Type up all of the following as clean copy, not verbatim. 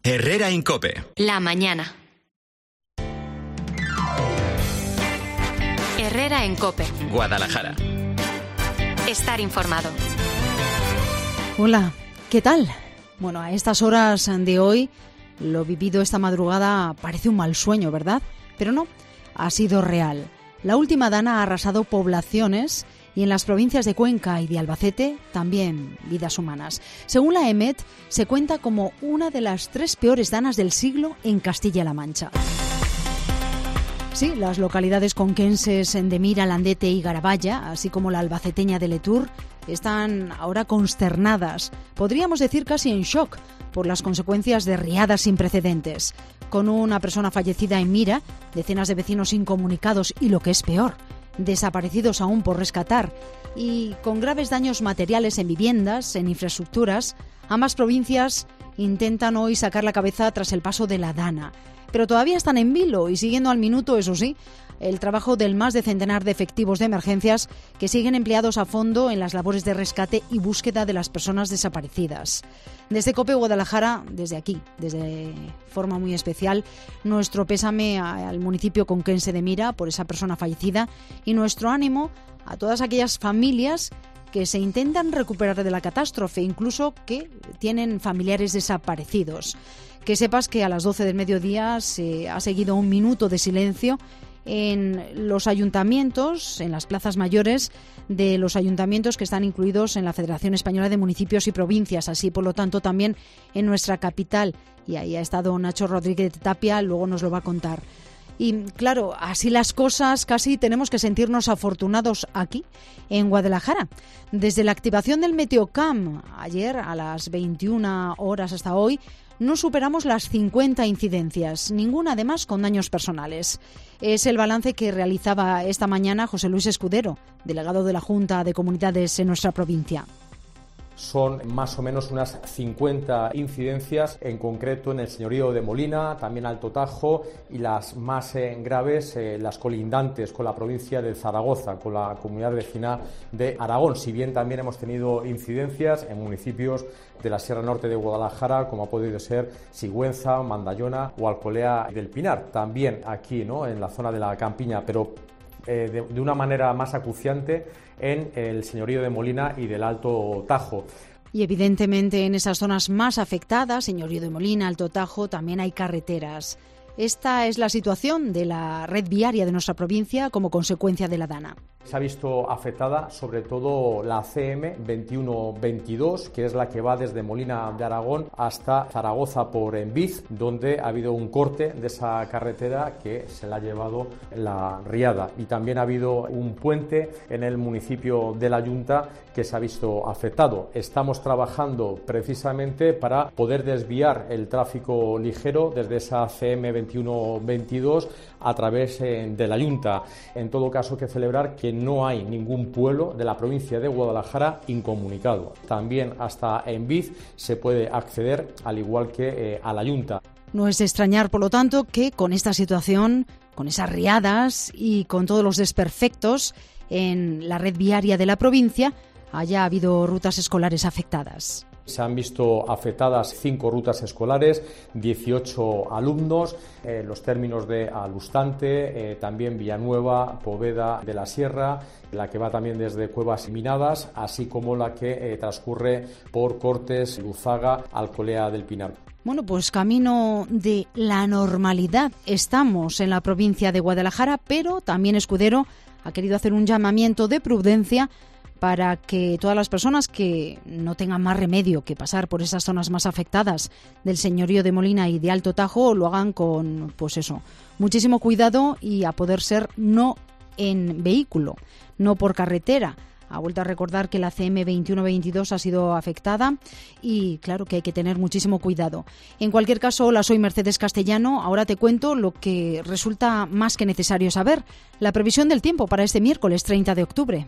Herrera en COPE. La mañana. Herrera en COPE. Guadalajara. Estar informado. Hola, ¿qué tal? Bueno, a estas horas de hoy, lo vivido esta madrugada parece un mal sueño, ¿verdad? Pero no, ha sido real. La última dana ha arrasado poblaciones y en las provincias de Cuenca y de Albacete también vidas humanas. Según la EMET, se cuenta como una de las 3 peores danas del siglo en Castilla-La Mancha. Sí, las localidades conquenses de Mira, Landete y Garabaya, así como la albaceteña de Letur, están ahora consternadas, podríamos decir casi en shock, por las consecuencias de riadas sin precedentes. Con una persona fallecida en Mira, decenas de vecinos incomunicados y, lo que es peor, desaparecidos aún por rescatar, y con graves daños materiales en viviendas, en infraestructuras, ambas provincias intentan hoy sacar la cabeza tras el paso de la dana. Pero todavía están en vilo y siguiendo al minuto, eso sí, el trabajo del más de centenar de efectivos de emergencias que siguen empleados a fondo en las labores de rescate y búsqueda de las personas desaparecidas. Desde COPE Guadalajara, desde aquí, desde forma muy especial, nuestro pésame al municipio conquense de Mira por esa persona fallecida y nuestro ánimo a todas aquellas familias que se intentan recuperar de la catástrofe, incluso que tienen familiares desaparecidos. Que sepas que a las 12 del mediodía se ha seguido un minuto de silencio en los ayuntamientos, en las plazas mayores de los ayuntamientos que están incluidos en la Federación Española de Municipios y Provincias, así por lo tanto también en nuestra capital. Y ahí ha estado Nacho Rodríguez de Tapia, luego nos lo va a contar. Y claro, así las cosas, casi tenemos que sentirnos afortunados aquí, en Guadalajara. Desde la activación del Meteocam, ayer a las 21 horas hasta hoy, no superamos las 50 incidencias, ninguna además con daños personales. Es el balance que realizaba esta mañana José Luis Escudero, delegado de la Junta de Comunidades en nuestra provincia. Son más o menos unas 50 incidencias, en concreto en el señorío de Molina, también Alto Tajo y las más graves, las colindantes con la provincia de Zaragoza, con la comunidad vecina de Aragón. Si bien también hemos tenido incidencias en municipios de la Sierra Norte de Guadalajara, como ha podido ser Sigüenza, Mandallona o Alcolea del Pinar. También aquí, ¿no?, en la zona de la Campiña, pero de una manera más acuciante en el señorío de Molina y del Alto Tajo. Y evidentemente en esas zonas más afectadas, señorío de Molina, Alto Tajo, también hay carreteras. Esta es la situación de la red viaria de nuestra provincia como consecuencia de la dana. Se ha visto afectada sobre todo la CM 2122, que es la que va desde Molina de Aragón hasta Zaragoza por Enviz, donde ha habido un corte de esa carretera que se la ha llevado la riada. Y también ha habido un puente en el municipio de La Yunta que se ha visto afectado. Estamos trabajando precisamente para poder desviar el tráfico ligero desde esa CM 2122 a través de La Yunta. En todo caso, hay que celebrar que no hay ningún pueblo de la provincia de Guadalajara incomunicado. También hasta Enviz se puede acceder, al igual que a La Yunta. No es de extrañar, por lo tanto, que con esta situación, con esas riadas y con todos los desperfectos en la red viaria de la provincia, haya habido rutas escolares afectadas. Se han visto afectadas 5 rutas escolares, 18 alumnos, los términos de Alustante, también Villanueva, Poveda de la Sierra, la que va también desde Cuevas y Minadas, así como la que transcurre por Cortes, Luzaga, Alcolea del Pinar. Bueno, pues camino de la normalidad estamos en la provincia de Guadalajara, pero también Escudero ha querido hacer un llamamiento de prudencia para que todas las personas que no tengan más remedio que pasar por esas zonas más afectadas del señorío de Molina y de Alto Tajo lo hagan con, pues eso, muchísimo cuidado y a poder ser no en vehículo, no por carretera. Ha vuelto a recordar que la CM 2122 ha sido afectada y claro que hay que tener muchísimo cuidado. En cualquier caso, hola, soy Mercedes Castellano. Ahora te cuento lo que resulta más que necesario saber, la previsión del tiempo para este miércoles 30 de octubre.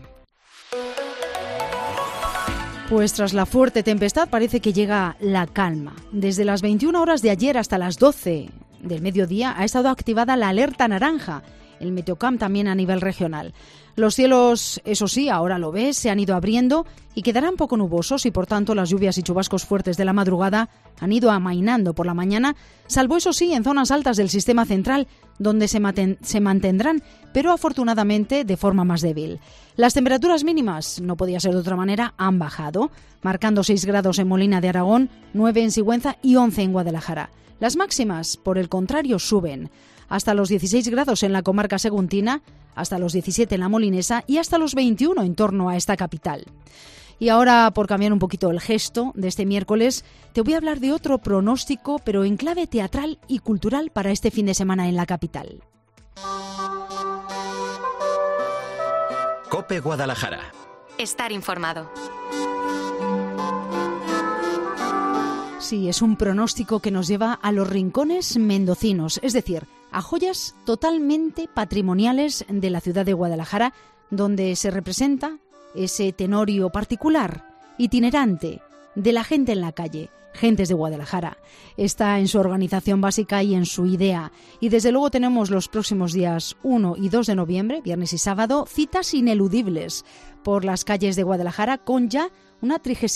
Pues tras la fuerte tempestad parece que llega la calma. Desde las 21 horas de ayer hasta las 12 del mediodía ha estado activada la alerta naranja el Meteocamp también a nivel regional. Los cielos, eso sí, ahora lo ves, se han ido abriendo y quedarán poco nubosos y por tanto las lluvias y chubascos fuertes de la madrugada han ido amainando por la mañana, salvo eso sí en zonas altas del sistema central donde se mantendrán, pero afortunadamente de forma más débil. Las temperaturas mínimas, no podía ser de otra manera, han bajado, marcando 6 grados en Molina de Aragón, 9 en Sigüenza y 11 en Guadalajara. Las máximas, por el contrario, suben hasta los 16 grados en la comarca seguntina, hasta los 17 en la molinesa y hasta los 21 en torno a esta capital. Y ahora, por cambiar un poquito el gesto de este miércoles, te voy a hablar de otro pronóstico, pero en clave teatral y cultural para este fin de semana en la capital. COPE Guadalajara. Estar informado. Sí, es un pronóstico que nos lleva a los rincones mendocinos, es decir, a joyas totalmente patrimoniales de la ciudad de Guadalajara, donde se representa ese tenorio particular, itinerante, de la gente en la calle, gentes de Guadalajara. Está en su organización básica y en su idea. Y desde luego tenemos los próximos días 1 y 2 de noviembre, viernes y sábado, citas ineludibles por las calles de Guadalajara con ya una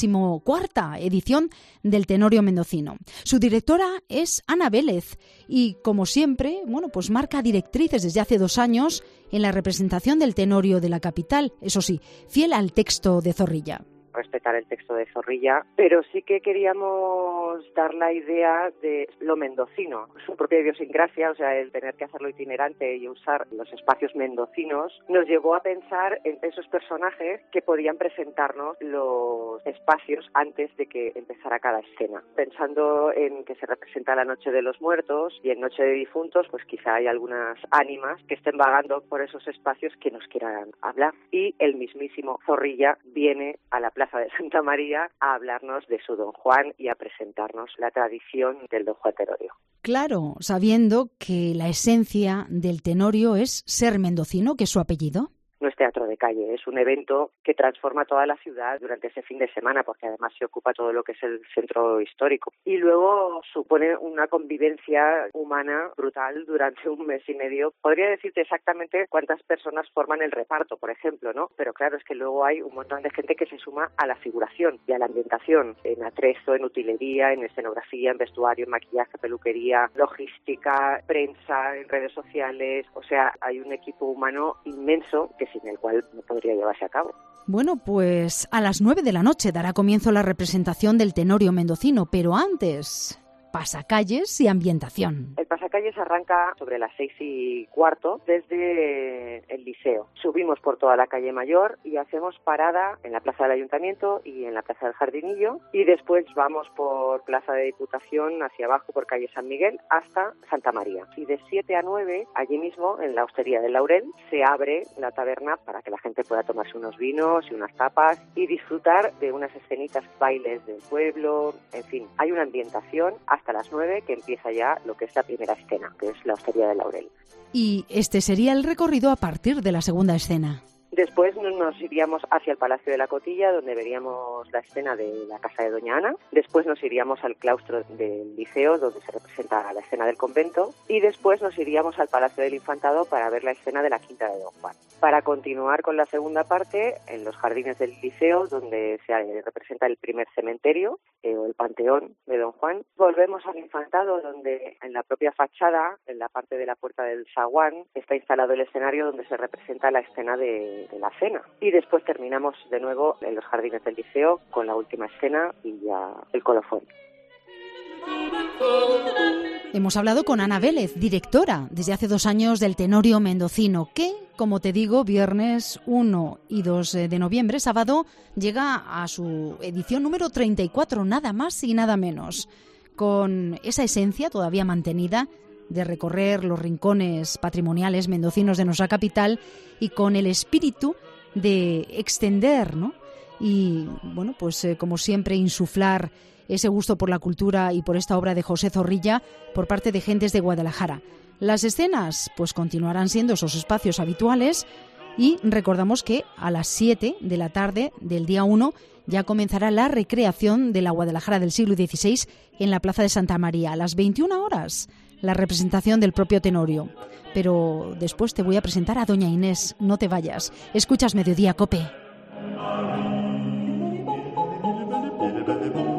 34ª edición del Tenorio Mendocino. Su directora es Ana Vélez y, como siempre, pues marca directrices desde hace 2 años en la representación del Tenorio de la capital, eso sí, fiel al texto de Zorrilla. Respetar el texto de Zorrilla, pero sí que queríamos dar la idea de lo mendocino, su propia idiosincrasia, o sea, el tener que hacerlo itinerante y usar los espacios mendocinos, nos llevó a pensar en esos personajes que podían presentarnos los espacios antes de que empezara cada escena. Pensando en que se representa la Noche de los Muertos y en Noche de Difuntos, pues quizá hay algunas ánimas que estén vagando por esos espacios que nos quieran hablar. Y el mismísimo Zorrilla viene a la Plaza de Santa María a hablarnos de su Don Juan y a presentarnos la tradición del Don Juan Tenorio. Claro, sabiendo que la esencia del Tenorio es ser mendocino, que es su apellido. No es teatro de calle, es un evento que transforma toda la ciudad durante ese fin de semana, porque además se ocupa todo lo que es el centro histórico. Y luego supone una convivencia humana brutal durante 1 mes y medio. Podría decirte exactamente cuántas personas forman el reparto, por ejemplo, ¿no? Pero claro, es que luego hay un montón de gente que se suma a la figuración y a la ambientación, en atrezo, en utilería, en escenografía, en vestuario, en maquillaje, peluquería, logística, prensa, en redes sociales. O sea, hay un equipo humano inmenso que sin el cual no podría llevarse a cabo. Bueno, pues a las 9 de la noche dará comienzo la representación del Tenorio mendocino, pero antes, pasacalles y ambientación. El pasacalles arranca sobre las 6:15 desde el Liceo. Subimos por toda la calle Mayor y hacemos parada en la Plaza del Ayuntamiento y en la Plaza del Jardinillo, y después vamos por Plaza de Diputación hacia abajo por calle San Miguel hasta Santa María. Y de 7 a 9, allí mismo en la Hostería del Laurel, se abre la taberna para que la gente pueda tomarse unos vinos y unas tapas y disfrutar de unas escenitas, bailes del pueblo, en fin, hay una ambientación hasta las 9 que empieza ya lo que es la primera escena, que es la Hostería del Laurel. Y este sería el recorrido a partir de la segunda escena. Después nos iríamos hacia el Palacio de la Cotilla, donde veríamos la escena de la casa de Doña Ana. Después nos iríamos al claustro del Liceo, donde se representa la escena del convento. Y después nos iríamos al Palacio del Infantado para ver la escena de la Quinta de Don Juan. Para continuar con la segunda parte, en los jardines del Liceo, donde se representa el primer cementerio, o el Panteón de Don Juan. Volvemos al Infantado, donde en la propia fachada, en la parte de la Puerta del Zaguán, está instalado el escenario donde se representa la escena de la cena. Y después terminamos de nuevo en los jardines del Liceo con la última escena y ya el colofón. Hemos hablado con Ana Vélez, directora desde hace 2 años del Tenorio Mendocino, que, como te digo, viernes 1 y 2 de noviembre, sábado, llega a su edición número 34, nada más y nada menos, con esa esencia todavía mantenida de recorrer los rincones patrimoniales mendocinos de nuestra capital y con el espíritu de extender, ¿no? Y, bueno, pues como siempre, insuflar ese gusto por la cultura y por esta obra de José Zorrilla por parte de gentes de Guadalajara. Las escenas, pues continuarán siendo esos espacios habituales y recordamos que a las 7 de la tarde del día 1 ya comenzará la recreación de la Guadalajara del siglo XVI en la Plaza de Santa María. A las 21 horas, la representación del propio Tenorio. Pero después te voy a presentar a doña Inés. No te vayas. Escuchas Mediodía, COPE.